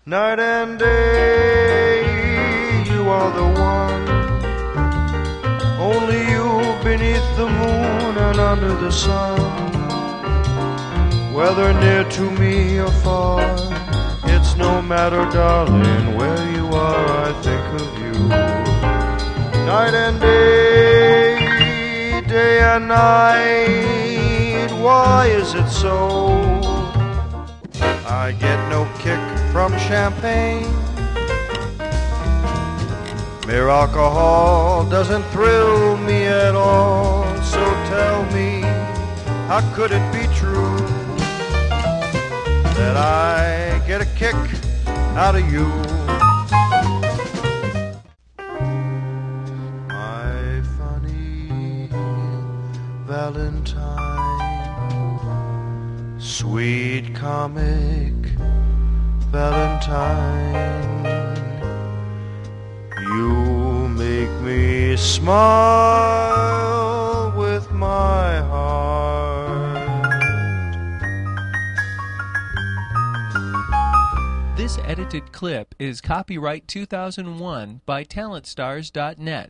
Night and day, you are the one. Only you beneath the moon and under the sun. Whether near to me or far, it's no matter, darling, where you are, I think of you. Night and day, day and night, why is it so? I get no kick from champagne. Mere alcohol doesn't thrill me at all. So tell me, how could it be true that I get a kick out of you? My funny Valentine, sweet comic Valentine, you make me smile with my heart. This edited clip is copyright 2001 by TalentStars.net.